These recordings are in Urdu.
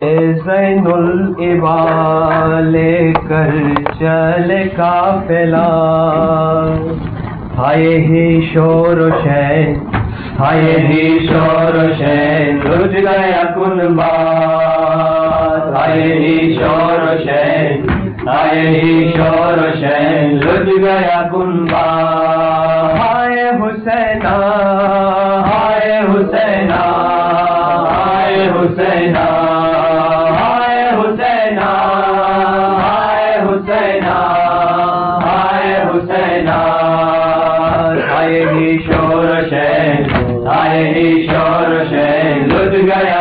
زین العبا لے کر چلے قافلہ، ہائے ہی شور و شین، ہائے ہی شور و شین، رج گیا کنبات، ہائے ہی شور و شین، ہائے ہی شور و شین، رج گیا کنبات، ہائے حسینہ، ہائے حسینہ، ہائے حسینہ، ہائے حسینہ، ہائے حسینہ، ہائے حسینہ، ہائے ہی شور و شین، ہائے ہی شور و شین، لٹ گیا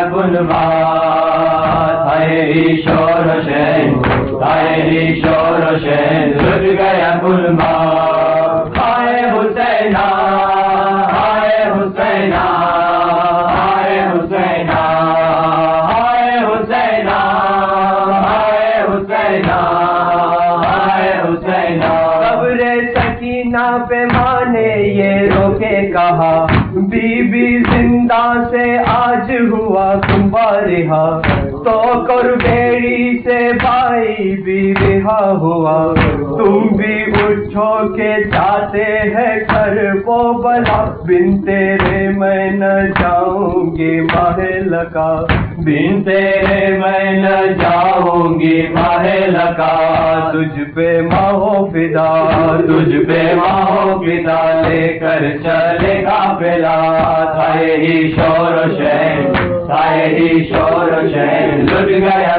کنبات، ہائے ہی شور و شین، ہائے ہی شور و شین، لٹ گیا کنبات، ہائے حسینہ، ہائے حسینہ، ہائے حسینہ، ہائے حسینہ، ہائے حسینہ، ہائے حسینہ، قبر سکینہ پہ ماں نے یہ رو کے کہا، بی بی زندہ سے آج ہوا کنبہ رہا، تو کربیڑی سے بھائی بھی رہا ہوا، تم بھی اٹھو کے جاتے ہیں گھر وہ بلا، بن تیرے میں نہ جاؤں گی ماہ لکا، بن تیرے میں نہ جاؤں گی ماہ لکا، تجھ پہ ماہو فدا، تجھ پہ ماہو فدا، لے کر چلے قافلہ، ہائے ہی شور و شین، ہائے ہی شور و شین، لٹ گیا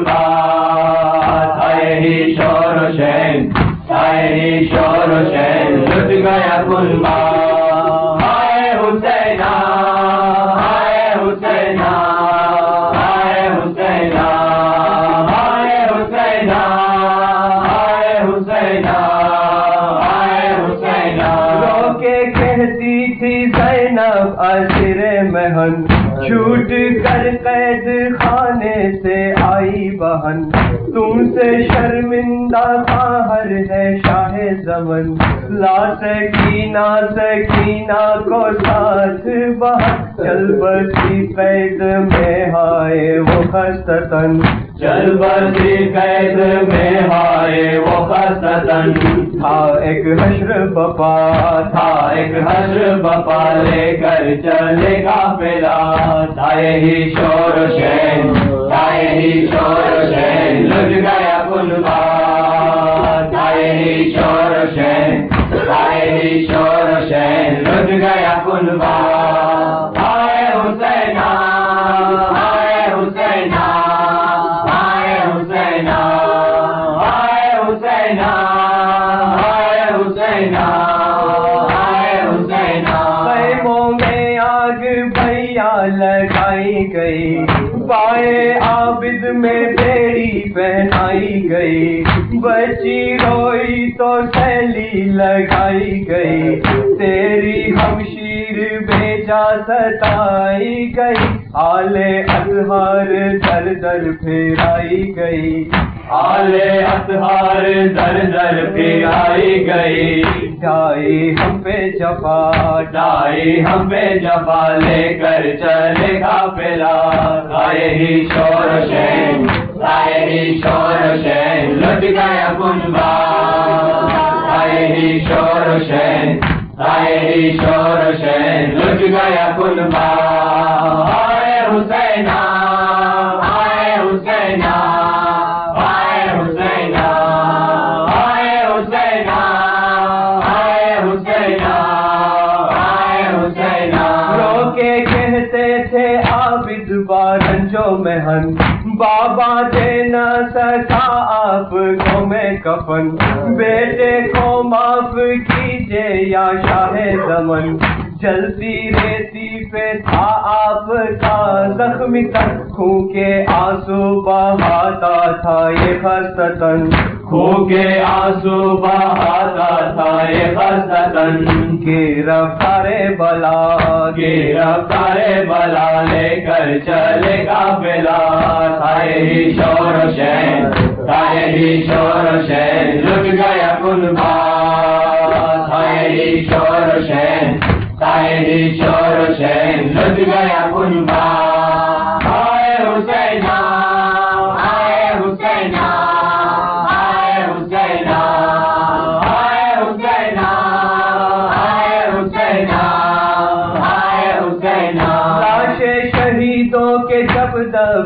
کنبات، ہائے ہی شور و شین، ہائے ہی شور و شین، لٹ گیا کنبات، ہائے حسینہ، ہائے حسینہ، ہائے حسینہ، ہائے حسینہ، ہائے حسینہ، ہائے حسینہ، رو کے کہتی تھی زینب اسیر مہن، چھوٹ کر قید خانے سے آئی بہن، تم سے شرمندہ باہر ہے شاہ زمن، لا سکینہ سکینہ کو ساتھ بہن، چل بسی قید میں ہائے وہ خستتن، چل بسی قید میں ہائے وہ خستتن، تھا ایک حشر بپا، تھا ایک حشر بپا، لے کر چلے قافلہ، ہائے ہی شور و شین، ہائے ہی شور و شین، لٹ گیا کنبات، ہائے ہی شور و شین، ہائے ہی شور و شین، لٹ گیا کنبات، ہائے حسینہ، ہائے حسینہ، ہائے حسینہ، ہائے حسینہ، ہائے حسینہ، ہائے حسینہ، خیموں میں آگ بھیا لگائی گئی، پائے عابد میں بیڑی پہنائی گئی، بچی روئی تو سیلی لگائی گئی، تیری ہمشیر بھیجا ستائی گئی، آل اطہار در در پھرائی گئی، آل اطہار در در پھرائی گئی، ڈائی ہم پہ جفا، ڈائی ہم پہ جفا، لے کر چلے قافلہ، ہائے ہی شور و شین، ہائے ہی شور و شین، لٹ گیا کنبات، ہائے ہی شور و شین، ہائے ہی شور و شین، لٹ گیا کنبات، ہائے حسینہ، ہائے حسینہ، ہائے حسینہ، ہائے حسینہ، ہائے حسینہ، ہائے حسینہ، رو کے کہتے تھے عابد بارنجو مہن، بابا دے نہ سکا آپ کو میں کفن، بیٹے کو معاف کیجے یا شاہ زمن، جلتی ریتی پہ تھا آپ کا زخمی تن، خون کے آنسو بہاتا تھا یہ خستتن، خون کے آنسو بہاتا تھا یہ خستتن، گرفتار بلا، گرفتار بلا، لے کر چلے قافلہ، ہائے ہی شور و شین، ہائے ہی شور و شین، لٹ گیا کنبات، ہائے ہی شور و شین، ہائے ہی شور و شین، لٹ گیا کنبات، ہائے حسینہ،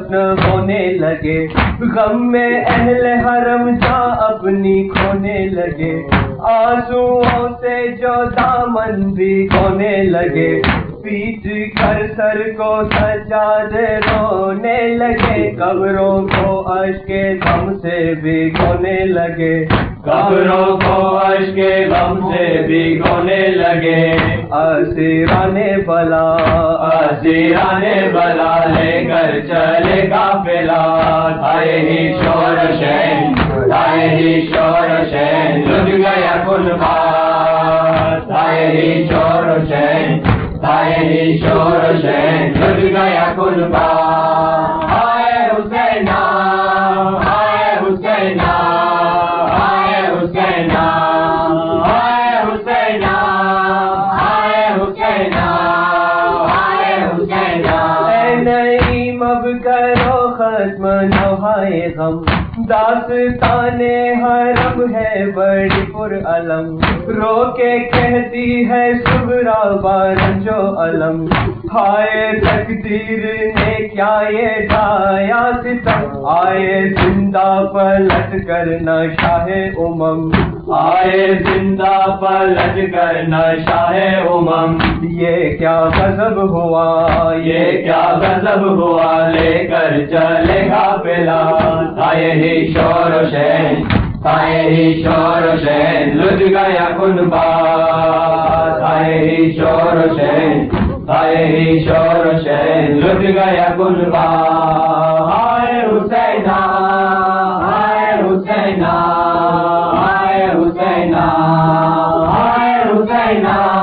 دفن ہونے لگے، غم میں اہل حرم جاں اپنی کھونے لگے، آنسوؤں سے جو دامن بھی کھونے لگے، پیٹ کر سر کو سجادے رونے لگے، قبروں کو اشک غم سے بھگونے لگے، قبروں کو اشک غم سے بھگونے لگے، اسیران بلا اسیران بلا لے کر چلے قافلہ، آئے ہی شور شین آئے ہی شور شین لٹ گیا کنبہ، آئے ہی شور شین آئے ہی شور شین لٹ گیا کنبہ، آئے حسینہ آئے حسینہ آئے حسینہ آئے حسینہ آئے حسینہ آئے حسینہ، اے نعیم اب کرو ختم نوحۂ غم، داستان حرم ہے بڑی پرعلم، رو کے کہتی ہے صغرا بارنج و علم، ہائے تقدیر نے کیا یہ ڈھایا ستم، آئے زندہ پلٹ کرنا شاہ امم، آئے زندہ پلٹ کرنا شاہ امم، یہ کیا غضب ہوا یہ کیا غضب ہوا، لے کر چلے قافلہ، آئے ہی شور و شین آئے ہی شور و شین لٹ گیا کنبہ، آئے ہی شور و شین آئے ہی شور و شین لٹ گیا کنبہ، آئے حسینہ آئے حسینہ آئے حسینہ آئے حسینہ